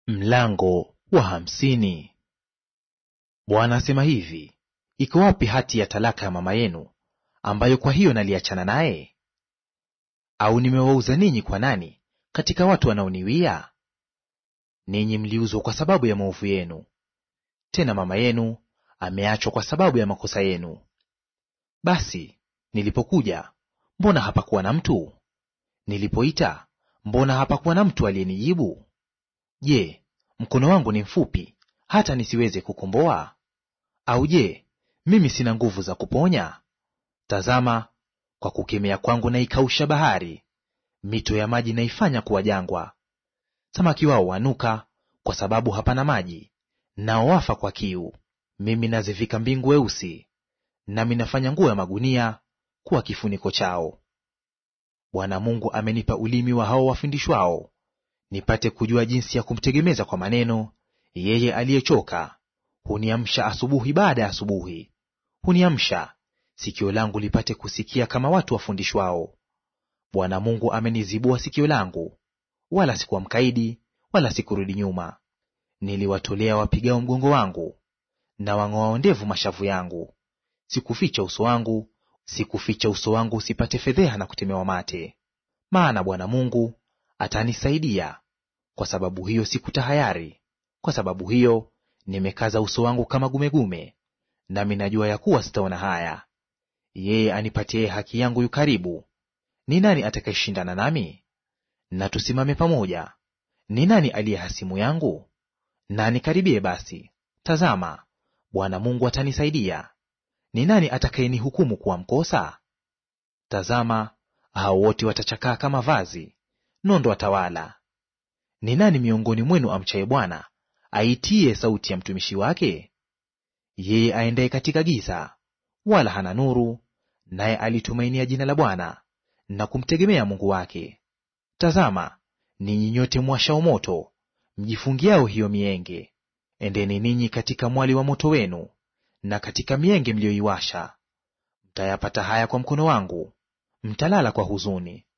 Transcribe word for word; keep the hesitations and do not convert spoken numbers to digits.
Mlango wa hamsini. Bwana asema hivi, iko wapi hati ya talaka ya mama yenu, ambayo kwa hiyo naliachana naye? Au nimewauza ninyi kwa nani katika watu wanaoniwia? Ninyi mliuzwa kwa sababu ya maovu yenu, tena mama yenu ameachwa kwa sababu ya makosa yenu. Basi nilipokuja, mbona hapakuwa na mtu? Nilipoita, mbona hapakuwa na mtu aliyenijibu? Je, mkono wangu ni mfupi hata nisiweze kukomboa? Au je, mimi sina nguvu za kuponya? Tazama, kwa kukemea kwangu naikausha bahari, mito ya maji naifanya kuwa jangwa. Samaki wao wanuka kwa sababu hapana maji, nao wafa kwa kiu. Mimi nazivika mbingu weusi, nami nafanya nguo ya magunia kuwa kifuniko chao. Bwana Mungu amenipa ulimi wa hao wafundishwao, nipate kujua jinsi ya kumtegemeza kwa maneno yeye aliyechoka. Huniamsha asubuhi baada ya asubuhi, huniamsha sikio langu lipate kusikia kama watu wafundishwao. Bwana Mungu amenizibua sikio langu, wala sikuwa mkaidi, wala sikurudi nyuma. Niliwatolea wapigao mgongo wangu, na wang'oao ndevu mashavu yangu. Sikuficha uso wangu, sikuficha uso wangu usipate fedheha na kutemewa mate. Maana Bwana Mungu atanisaidia, kwa sababu hiyo sikutahayari. Kwa sababu hiyo nimekaza uso wangu kama gumegume, nami najua ya kuwa sitaona haya. Yeye anipatie haki yangu yu karibu. Ni nani atakayeshindana nami? Na tusimame pamoja. Ni nani aliye hasimu yangu? Na nikaribie basi. Tazama, Bwana Mungu atanisaidia. Ni nani atakayenihukumu kuwa mkosa? Tazama, hao wote watachakaa kama vazi, nondo watawala. Ni nani miongoni mwenu amchaye Bwana, aitie sauti ya mtumishi wake? Yeye aendaye katika giza, wala hana nuru, naye alitumainia jina la Bwana na kumtegemea Mungu wake. Tazama, ninyi nyote mwashao moto, mjifungiao hiyo mienge, endeni ninyi katika mwali wa moto wenu, na katika mienge mliyoiwasha. Mtayapata haya kwa mkono wangu, mtalala kwa huzuni.